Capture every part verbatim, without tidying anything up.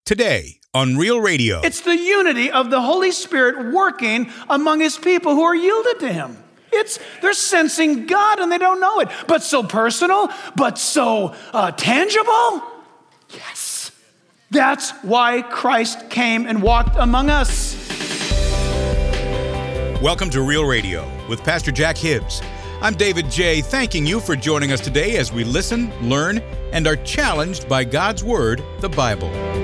Today on Real Radio. It's the unity of the Holy Spirit working among His people who are yielded to Him. It's they're sensing God and they don't know it. But so personal, but so uh, tangible. Yes. That's why Christ came and walked among us. Welcome to Real Radio with Pastor Jack Hibbs. I'm David J., thanking you for joining us today as we listen, learn, and are challenged by God's Word, the Bible.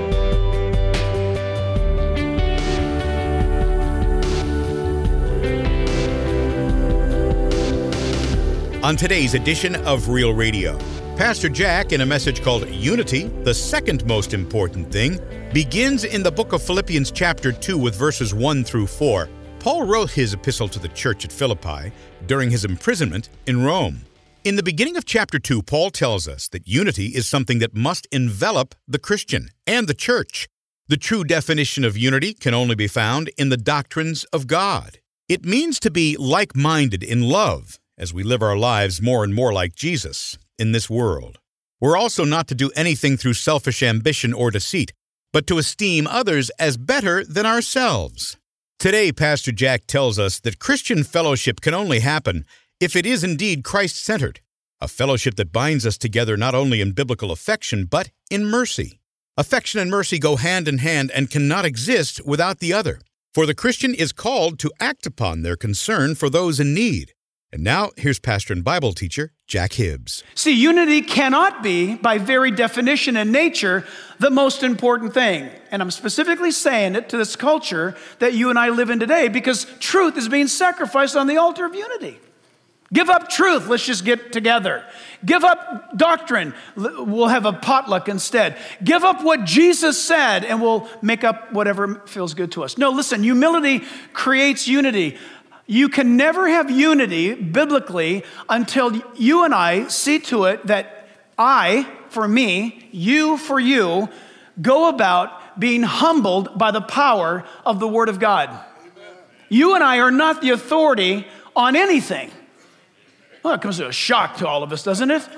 On today's edition of Real Radio, Pastor Jack, in a message called Unity, the second most important thing, begins in the book of Philippians chapter two with verses one through four. Paul wrote his epistle to the church at Philippi during his imprisonment in Rome. In the beginning of chapter two, Paul tells us that unity is something that must envelop the Christian and the church. The true definition of unity can only be found in the doctrines of God. It means to be like-minded in love as we live our lives more and more like Jesus in this world. We're also not to do anything through selfish ambition or deceit, but to esteem others as better than ourselves. Today, Pastor Jack tells us that Christian fellowship can only happen if it is indeed Christ-centered, a fellowship that binds us together not only in biblical affection, but in mercy. Affection and mercy go hand in hand and cannot exist without the other, for the Christian is called to act upon their concern for those in need. And now, here's pastor and Bible teacher, Jack Hibbs. See, unity cannot be, by very definition and nature, the most important thing. And I'm specifically saying it to this culture that you and I live in today because truth is being sacrificed on the altar of unity. Give up truth, let's just get together. Give up doctrine, we'll have a potluck instead. Give up what Jesus said, and we'll make up whatever feels good to us. No, listen, humility creates unity. You can never have unity biblically until you and I see to it that I, for me, you for you, go about being humbled by the power of the Word of God. Amen. You and I are not the authority on anything. Well, it comes as a shock to all of us, doesn't it?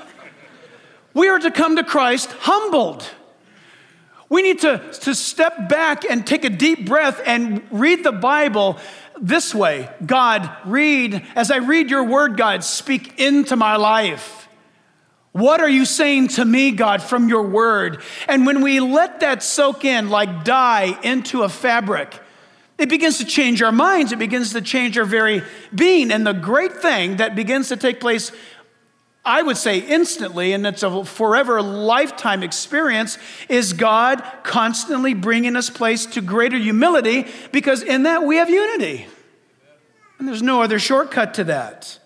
We are to come to Christ humbled. We need to, to step back and take a deep breath and read the Bible this way. God, read, as I read your word, God, speak into my life. What are you saying to me, God, from your word? And when we let that soak in like dye into a fabric, it begins to change our minds. It begins to change our very being. And the great thing that begins to take place, I would say instantly, and it's a forever lifetime experience, is God constantly bringing us place to greater humility, because in that we have unity. And there's no other shortcut to that.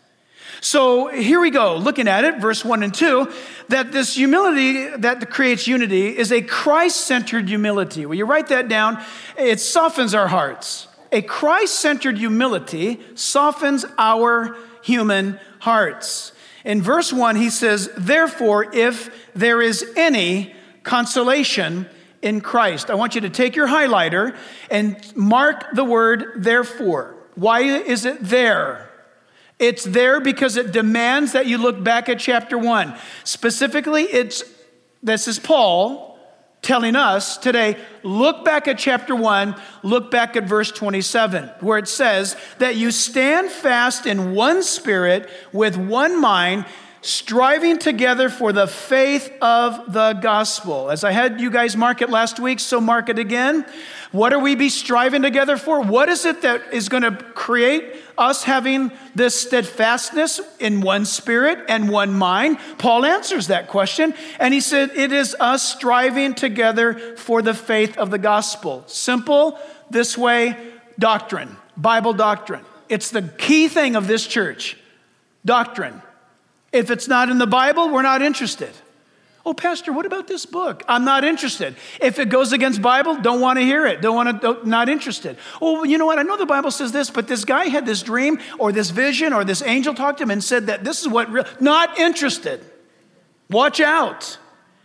So here we go, looking at it, verse one and two, that this humility that creates unity is a Christ-centered humility. Will you write that down? It softens our hearts. A Christ-centered humility softens our human hearts. In verse one, he says, therefore, if there is any consolation in Christ. I want you to take your highlighter and mark the word therefore. Why is it there? It's there because it demands that you look back at chapter one. Specifically, it's this is Paul telling us today, look back at chapter one, look back at verse twenty-seven, where it says that you stand fast in one spirit with one mind, striving together for the faith of the gospel. As I had you guys mark it last week, so mark it again. What are we be striving together for? What is it that is going to create us having this steadfastness in one spirit and one mind? Paul answers that question, and he said, it is us striving together for the faith of the gospel. Simple, this way, doctrine, Bible doctrine. It's the key thing of this church, doctrine. If it's not in the Bible, we're not interested. Oh, Pastor, what about this book? I'm not interested. If it goes against Bible, don't want to hear it. Don't want to, don't, not interested. Oh, you know what? I know the Bible says this, but this guy had this dream or this vision or this angel talked to him and said that this is what, real, not interested. Watch out.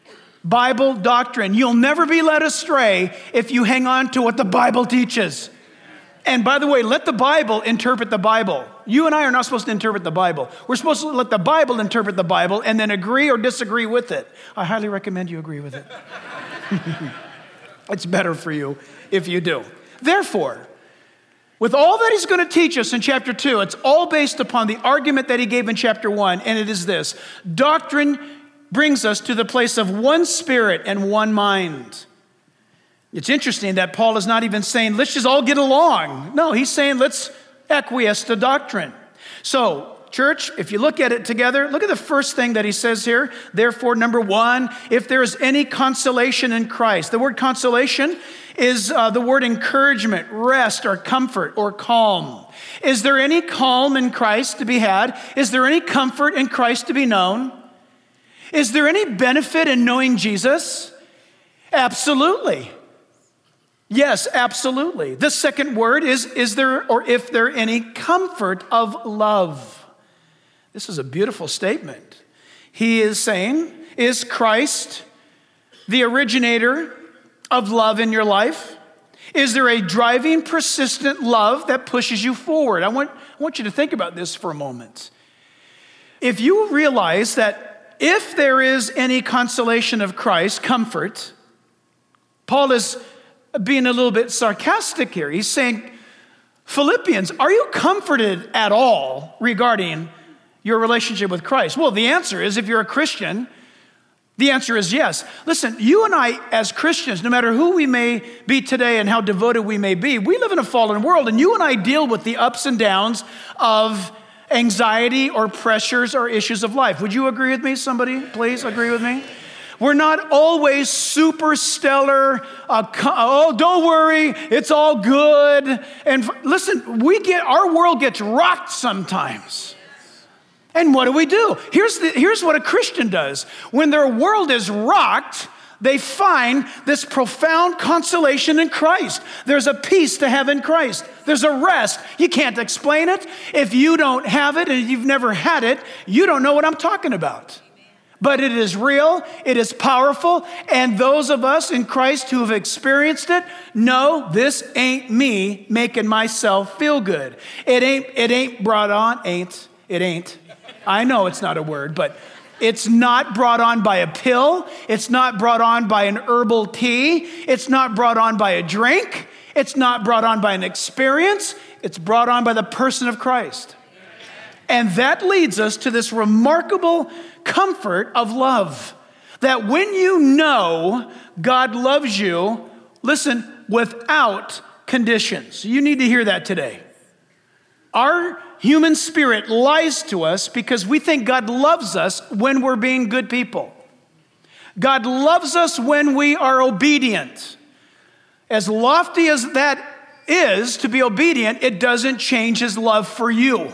Bible doctrine. You'll never be led astray if you hang on to what the Bible teaches. And by the way, let the Bible interpret the Bible. You and I are not supposed to interpret the Bible. We're supposed to let the Bible interpret the Bible and then agree or disagree with it. I highly recommend you agree with it. It's better for you if you do. Therefore, with all that he's going to teach us in chapter two, it's all based upon the argument that he gave in chapter one, and it is this. Doctrine brings us to the place of one spirit and one mind. It's interesting that Paul is not even saying, let's just all get along. No, he's saying, let's acquiesce to doctrine. So, church, if you look at it together, look at the first thing that he says here. Therefore, number one, if there is any consolation in Christ. The word consolation is uh, the word encouragement, rest, or comfort, or calm. Is there any calm in Christ to be had? Is there any comfort in Christ to be known? Is there any benefit in knowing Jesus? Absolutely. Yes, absolutely. The second word is, is there or if there any comfort of love? This is a beautiful statement. He is saying, is Christ the originator of love in your life? Is there a driving, persistent love that pushes you forward? I want, I want you to think about this for a moment. If you realize that if there is any consolation of Christ, comfort, Paul is being a little bit sarcastic here. He's saying, Philippians, are you comforted at all regarding your relationship with Christ? Well, the answer is, if you're a Christian, the answer is yes. Listen, you and I as Christians, no matter who we may be today and how devoted we may be, we live in a fallen world, and you and I deal with the ups and downs of anxiety or pressures or issues of life. Would you agree with me? Somebody, please agree with me? We're not always super stellar. Uh, oh, don't worry, it's all good. And listen, we get our world gets rocked sometimes. And what do we do? Here's the, here's what a Christian does. When their world is rocked, they find this profound consolation in Christ. There's a peace to have in Christ. There's a rest. You can't explain it. If you don't have it and you've never had it, you don't know what I'm talking about. But it is real, it is powerful, and those of us in Christ who have experienced it know this ain't me making myself feel good. It ain't, it ain't brought on, ain't, it ain't. I know it's not a word, but it's not brought on by a pill. It's not brought on by an herbal tea. It's not brought on by a drink. It's not brought on by an experience. It's brought on by the person of Christ. And that leads us to this remarkable comfort of love. That when you know God loves you, listen, without conditions. You need to hear that today. Our human spirit lies to us because we think God loves us when we're being good people. God loves us when we are obedient. As lofty as that is to be obedient, it doesn't change his love for you.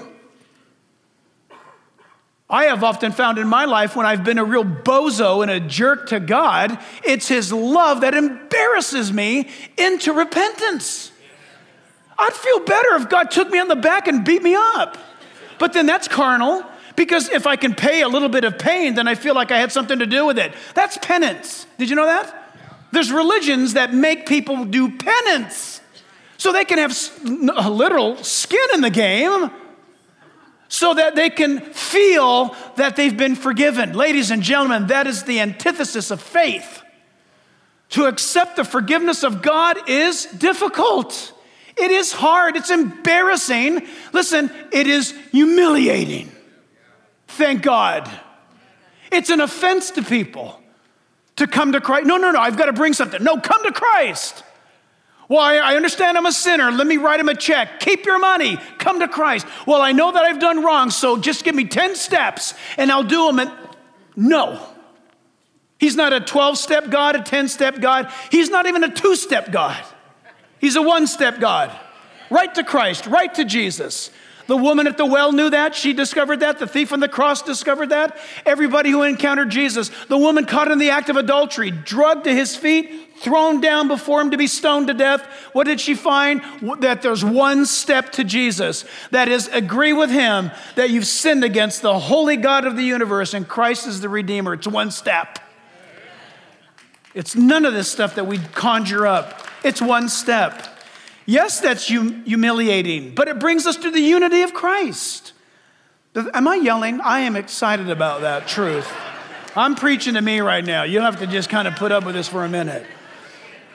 I have often found in my life when I've been a real bozo and a jerk to God, it's his love that embarrasses me into repentance. I'd feel better if God took me on the back and beat me up. But then that's carnal, because if I can pay a little bit of pain, then I feel like I had something to do with it. That's penance. Did you know that? There's religions that make people do penance so they can have a literal skin in the game, so that they can feel that they've been forgiven. Ladies and gentlemen, that is the antithesis of faith. To accept the forgiveness of God is difficult. It is hard. It's embarrassing. Listen, it is humiliating. Thank God. It's an offense to people to come to Christ. No, no, no, I've got to bring something. No, come to Christ. Well, I, I understand I'm a sinner. Let me write him a check. Keep your money. Come to Christ. Well, I know that I've done wrong, so just give me ten steps and I'll do them. And no. He's not a twelve-step God, a ten-step God. He's not even a two-step God. He's a one-step God. Right to Christ, right to Jesus. The woman at the well knew that. She discovered that. The thief on the cross discovered that. Everybody who encountered Jesus. The woman caught in the act of adultery, drugged to his feet, thrown down before him to be stoned to death. What did she find? That there's one step to Jesus. That is, agree with him that you've sinned against the holy God of the universe and Christ is the Redeemer. It's one step. It's none of this stuff that we conjure up. It's one step. Yes, that's hum- humiliating, but it brings us to the unity of Christ. Am I yelling? I am excited about that truth. I'm preaching to me right now. You'll have to just kind of put up with this for a minute.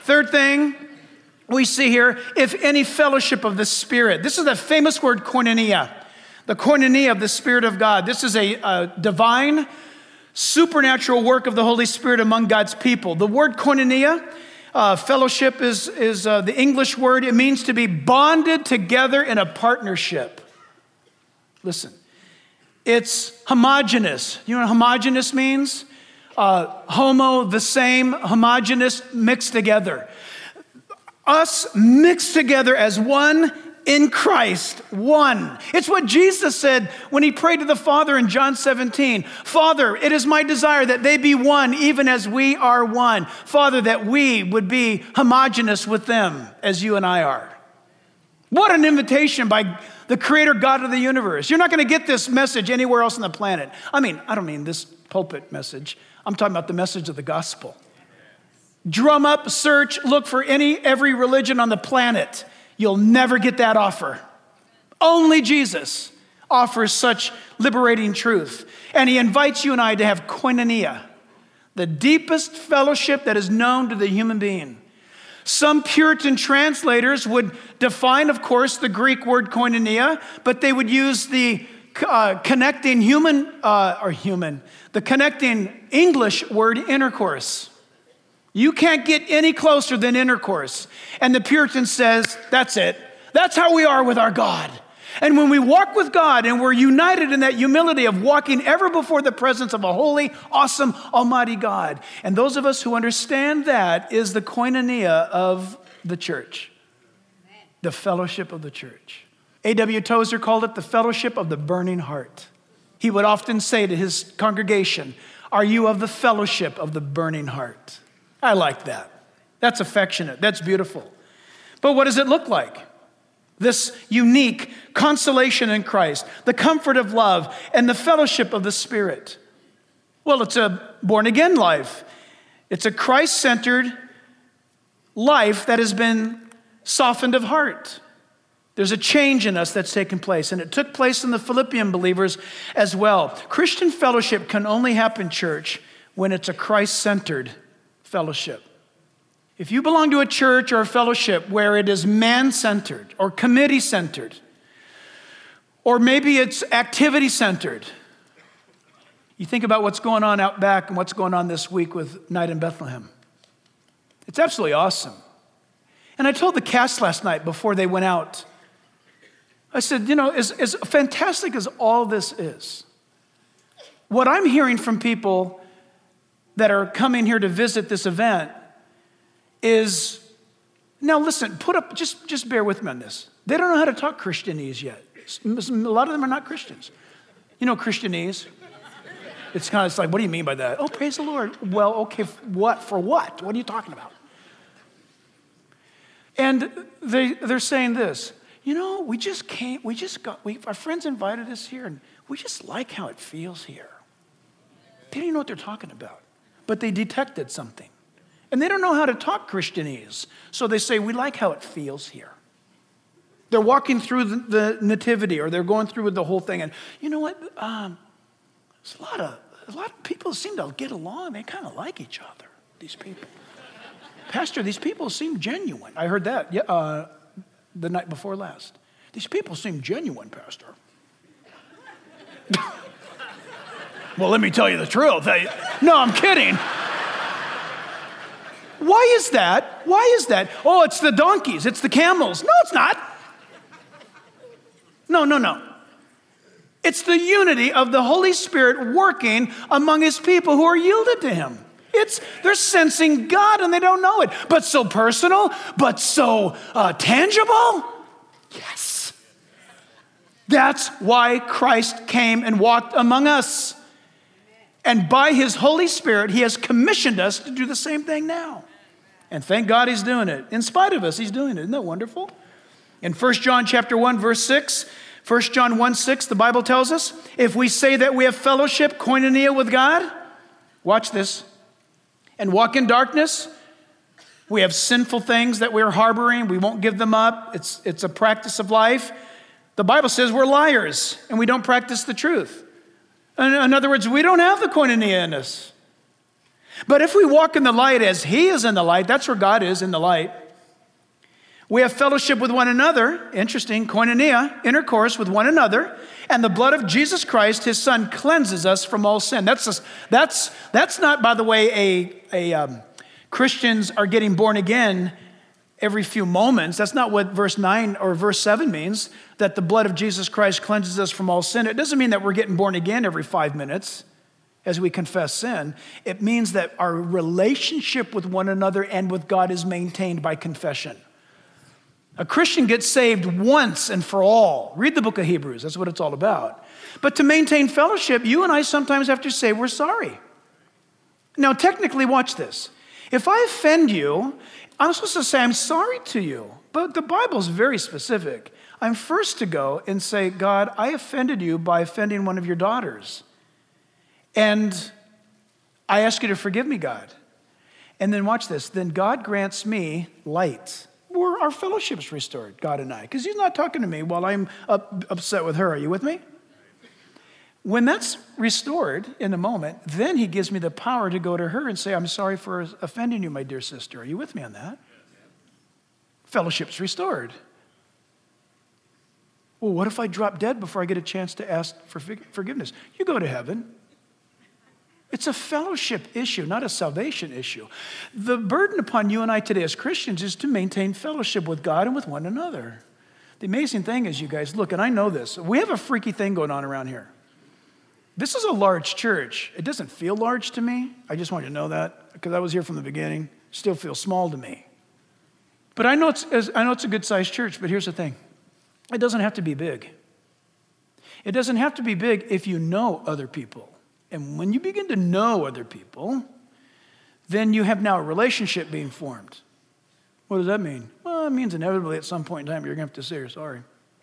Third thing we see here, if any fellowship of the Spirit. This is the famous word koinonia, the koinonia of the Spirit of God. This is a, a divine, supernatural work of the Holy Spirit among God's people. The word koinonia, uh, fellowship, is, is uh, the English word. It means to be bonded together in a partnership. Listen, it's homogeneous. You know what homogeneous means? Uh, homo, the same, homogeneous, mixed together. Us mixed together as one in Christ, one. It's what Jesus said when he prayed to the Father in John seventeen. Father, it is my desire that they be one, even as we are one. Father, that we would be homogeneous with them as you and I are. What an invitation by the creator God of the universe. You're not going to get this message anywhere else on the planet. I mean, I don't mean this pulpit message. I'm talking about the message of the gospel. Drum up, search, look for any, every religion on the planet. You'll never get that offer. Only Jesus offers such liberating truth. And he invites you and I to have koinonia, the deepest fellowship that is known to the human being. Some Puritan translators would define, of course, the Greek word koinonia, but they would use the uh, connecting human, uh, or human, the connecting English word intercourse. You can't get any closer than intercourse. And the Puritan says, that's it. That's how we are with our God. And when we walk with God and we're united in that humility of walking ever before the presence of a holy, awesome, almighty God. And those of us who understand that is the koinonia of the church, the fellowship of the church. A W Tozer called it the fellowship of the burning heart. He would often say to his congregation, are you of the fellowship of the burning heart? I like that. That's affectionate. That's beautiful. But what does it look like? This unique consolation in Christ, the comfort of love, and the fellowship of the Spirit. Well, it's a born-again life. It's a Christ-centered life that has been softened of heart. There's a change in us that's taken place, and it took place in the Philippian believers as well. Christian fellowship can only happen, church, when it's a Christ-centered fellowship. If you belong to a church or a fellowship where it is man-centered or committee-centered, or maybe it's activity-centered, you think about what's going on out back and what's going on this week with Night in Bethlehem. It's absolutely awesome. And I told the cast last night before they went out, I said, you know, as, as fantastic as all this is, what I'm hearing from people that are coming here to visit this event is, now listen, put up, just, just bear with me on this. They don't know how to talk Christianese yet. A lot of them are not Christians. You know Christianese? It's kind of it's like, what do you mean by that? Oh, praise the Lord. Well, okay, what? For what? What are you talking about? And they, they're saying this, you know, we just came, we just got, we, our friends invited us here, and we just like how it feels here. They don't even know what they're talking about, but they detected something. And they don't know how to talk Christianese. So they say, we like how it feels here. They're walking through the, the nativity, or they're going through with the whole thing. And you know what? Um, there's a lot of a lot of people seem to get along. They kind of like each other, these people. Pastor, these people seem genuine. I heard that uh, the night before last. These people seem genuine, Pastor. Well, let me tell you the truth. I, no, I'm kidding. Why is that? Why is that? Oh, it's the donkeys. It's the camels. No, it's not. No, no, no. It's the unity of the Holy Spirit working among his people who are yielded to him. It's, they're sensing God and they don't know it. But so personal, but so uh, tangible. Yes. That's why Christ came and walked among us. And by his Holy Spirit, he has commissioned us to do the same thing now. And thank God he's doing it. In spite of us, he's doing it. Isn't that wonderful? In First John chapter one, verse six, First John one, six, the Bible tells us, if we say that we have fellowship, koinonia with God, watch this, and walk in darkness, we have sinful things that we're harboring, we won't give them up, it's, it's a practice of life. The Bible says we're liars and we don't practice the truth. In, in other words, we don't have the koinonia in us. But if we walk in the light as he is in the light, that's where God is in the light. We have fellowship with one another, interesting, koinonia, intercourse with one another, and the blood of Jesus Christ, his son, cleanses us from all sin. That's just, that's that's not, by the way, a, a um, Christians are getting born again every few moments. That's not what verse nine or verse seven means, that the blood of Jesus Christ cleanses us from all sin. It doesn't mean that we're getting born again every five minutes as we confess sin. It means that our relationship with one another and with God is maintained by confession. A Christian gets saved once and for all. Read the book of Hebrews. That's what it's all about. But to maintain fellowship, you and I sometimes have to say we're sorry. Now, technically, watch this. If I offend you, I'm supposed to say I'm sorry to you. But the Bible's very specific. I'm first to go and say, God, I offended you by offending one of your daughters. And I ask you to forgive me, God. And then watch this. Then God grants me light. Where our fellowship's restored, God and I. Because he's not talking to me while I'm up, upset with her. Are you with me? When that's restored in a moment, then he gives me the power to go to her and say, I'm sorry for offending you, my dear sister. Are you with me on that? Fellowship's restored. Well, what if I drop dead before I get a chance to ask for forgiveness? You go to heaven. It's a fellowship issue, not a salvation issue. The burden upon you and I today as Christians is to maintain fellowship with God and with one another. The amazing thing is, you guys, look, and I know this, we have a freaky thing going on around here. This is a large church. It doesn't feel large to me. I just want you to know that because I was here from the beginning. It still feels small to me. But I know it's, I know it's a good-sized church, but here's the thing. It doesn't have to be big. It doesn't have to be big if you know other people. And when you begin to know other people, then you have now a relationship being formed. What does that mean? Well, it means inevitably at some point in time you're going to have to say you're sorry.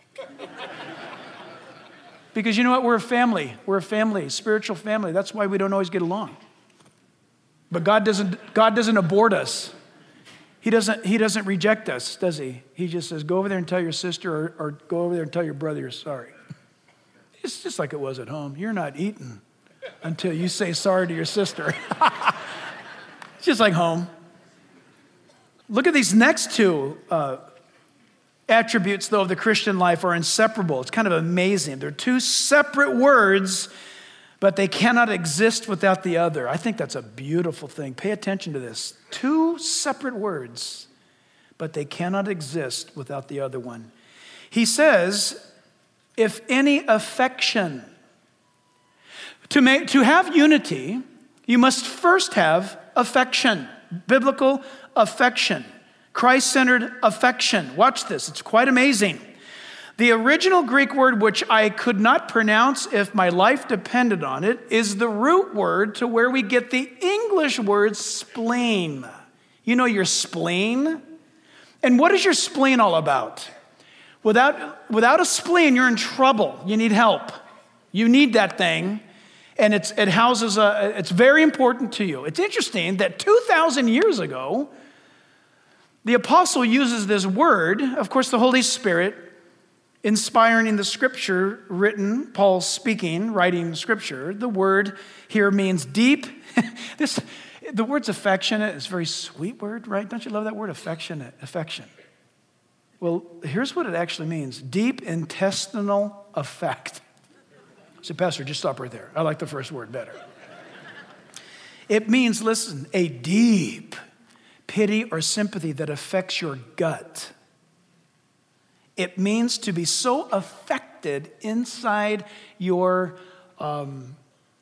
Because you know what? We're a family. We're a family, spiritual family. That's why we don't always get along. But God doesn't, God doesn't abort us. He doesn't, he doesn't reject us, does he? He just says, go over there and tell your sister or, or go over there and tell your brother you're sorry. It's just like it was at home. You're not eating until you say sorry to your sister. It's just like home. Look at these next two uh, attributes, though, of the Christian life are inseparable. It's kind of amazing. They're two separate words, but they cannot exist without the other. I think that's a beautiful thing. Pay attention to this. Two separate words, but they cannot exist without the other one. He says, if any affection. To make, to have unity, you must first have affection, biblical affection, Christ-centered affection. Watch this, it's quite amazing. The original Greek word, which I could not pronounce if my life depended on it, is the root word to where we get the English word spleen. You know your spleen? And what is your spleen all about? Without, without a spleen, you're in trouble. You need help. You need that thing. And it's, it houses a, it's very important to you. It's interesting that two thousand years ago, the apostle uses this word, of course, the Holy Spirit, inspiring in the scripture written, Paul speaking, writing scripture. The word here means deep. this, the word's affectionate. It's a very sweet word, right? Don't you love that word, affectionate, affection? Well, here's what it actually means. Deep intestinal affect. So, Pastor, just stop right there. I like the first word better. It means, listen, a deep pity or sympathy that affects your gut. It means to be so affected inside your um,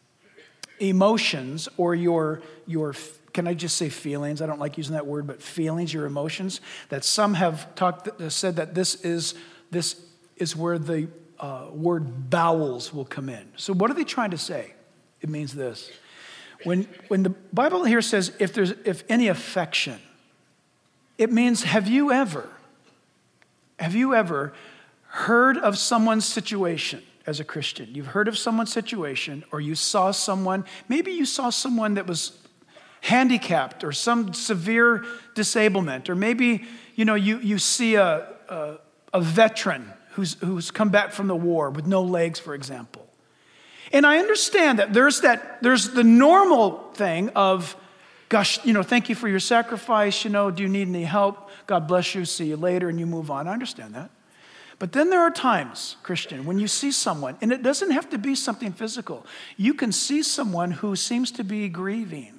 emotions or your, your, can I just say feelings? I don't like using that word, but feelings, your emotions, that some have talked, said that this is, this is where the Uh, word bowels will come in. So what are they trying to say? It means this. When, when the Bible here says, if there's if any affection, it means have you ever, have you ever heard of someone's situation as a Christian? You've heard of someone's situation, or you saw someone, maybe you saw someone that was handicapped or some severe disablement, or maybe, you know, you, you see a, a, a veteran Who's, who's come back from the war with no legs, for example. And I understand that there's that there's the normal thing of gosh, you know, thank you for your sacrifice. You know, do you need any help? God bless you. See you later. And you move on. I understand that. But then there are times, Christian, when you see someone, and it doesn't have to be something physical. You can see someone who seems to be grieving.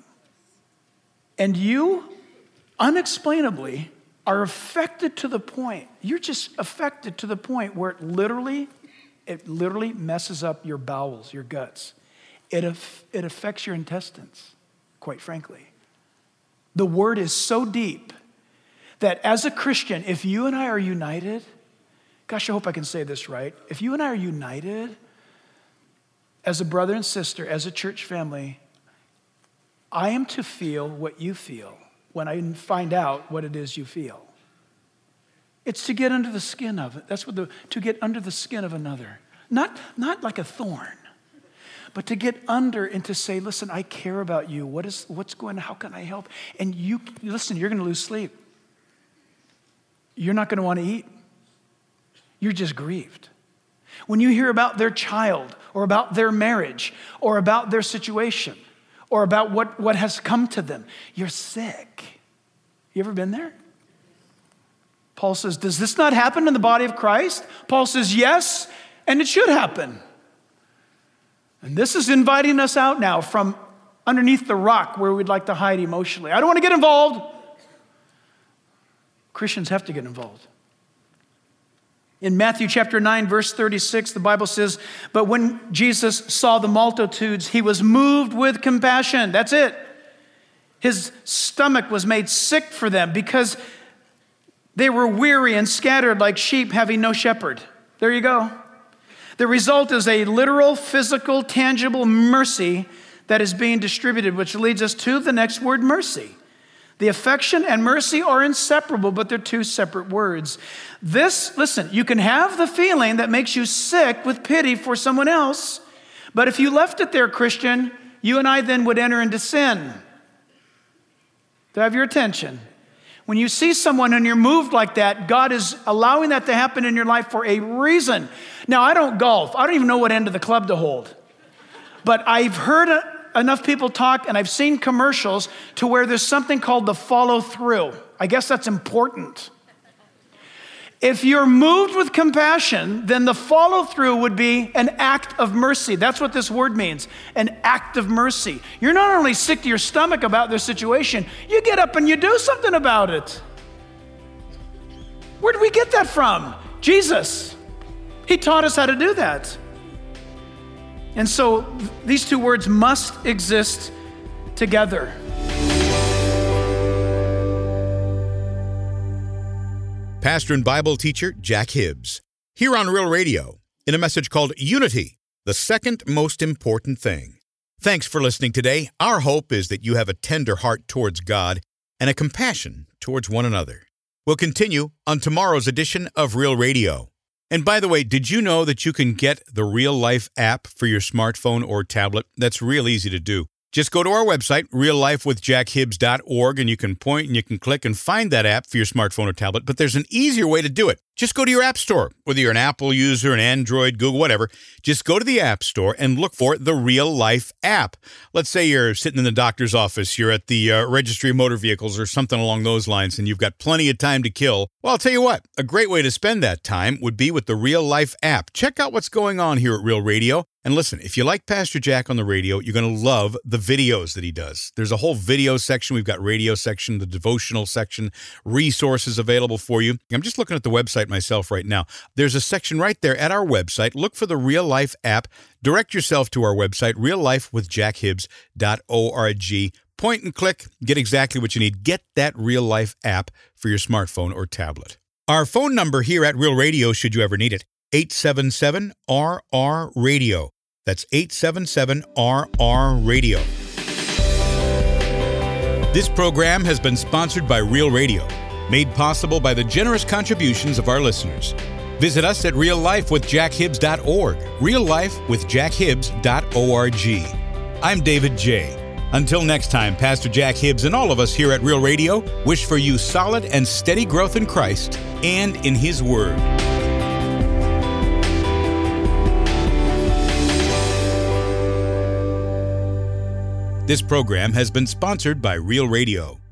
And you, unexplainably, are affected to the point, you're just affected to the point where it literally, it literally messes up your bowels, your guts. It, af- it affects your intestines, quite frankly. The word is so deep that as a Christian, if you and I are united, gosh, I hope I can say this right. If you and I are united as a brother and sister, as a church family, I am to feel what you feel when I find out what it is you feel. It's to get under the skin of it. That's what the, to get under the skin of another. Not, not like a thorn, but to get under and to say, listen, I care about you. What is, what's going on? How can I help? And you, listen, you're going to lose sleep. You're not going to want to eat. You're just grieved. When you hear about their child or about their marriage or about their situation or about what, what has come to them, you're sick. You ever been there? Paul says, does this not happen in the body of Christ? Paul says, yes, and it should happen. And this is inviting us out now from underneath the rock where we'd like to hide emotionally. I don't want to get involved. Christians have to get involved. In Matthew chapter nine, verse thirty-six, the Bible says, but when Jesus saw the multitudes, he was moved with compassion. That's it. His stomach was made sick for them because they were weary and scattered like sheep having no shepherd. There you go. The result is a literal, physical, tangible mercy that is being distributed, which leads us to the next word, mercy. The affection and mercy are inseparable, but they're two separate words. This, listen, you can have the feeling that makes you sick with pity for someone else, but if you left it there, Christian, you and I then would enter into sin. Do I have your attention? When you see someone and you're moved like that, God is allowing that to happen in your life for a reason. Now, I don't golf. I don't even know what end of the club to hold. But I've heard enough people talk, and I've seen commercials to where there's something called the follow through. I guess that's important. If you're moved with compassion, then the follow through would be an act of mercy. That's what this word means, an act of mercy. You're not only sick to your stomach about their situation, you get up and you do something about it. Where did we get that from? Jesus. He taught us how to do that. And so these two words must exist together. Pastor and Bible teacher Jack Hibbs, here on Real Radio, in a message called Unity, the second most important thing. Thanks for listening today. Our hope is that you have a tender heart towards God and a compassion towards one another. We'll continue on tomorrow's edition of Real Radio. And by the way, did you know that you can get the Real Life app for your smartphone or tablet? That's real easy to do. Just go to our website, real life with jack hibbs dot org, and you can point and you can click and find that app for your smartphone or tablet. But there's an easier way to do it. Just go to your app store, whether you're an Apple user, an Android, Google, whatever. Just go to the app store and look for the Real Life app. Let's say you're sitting in the doctor's office, you're at the uh, registry of motor vehicles or something along those lines, and you've got plenty of time to kill. Well, I'll tell you what, a great way to spend that time would be with the Real Life app. Check out what's going on here at Real Radio. And listen, if you like Pastor Jack on the radio, you're going to love the videos that he does. There's a whole video section. We've got radio section, the devotional section, resources available for you. I'm just looking at the website myself right now. There's a section right there at our website. Look for the Real Life app. Direct yourself to our website, real life with jack hibbs dot org. Point and click, get exactly what you need. Get that Real Life app for your smartphone or tablet. Our phone number here at Real Radio, should you ever need it, eight seven seven R R radio. That's eight seven seven R R radio. This program has been sponsored by Real Radio, made possible by the generous contributions of our listeners. Visit us at real life with jack hibbs dot org, real life with jack hibbs dot org. I'm David J. Until next time, Pastor Jack Hibbs and all of us here at Real Radio wish for you solid and steady growth in Christ and in His Word. This program has been sponsored by Real Radio.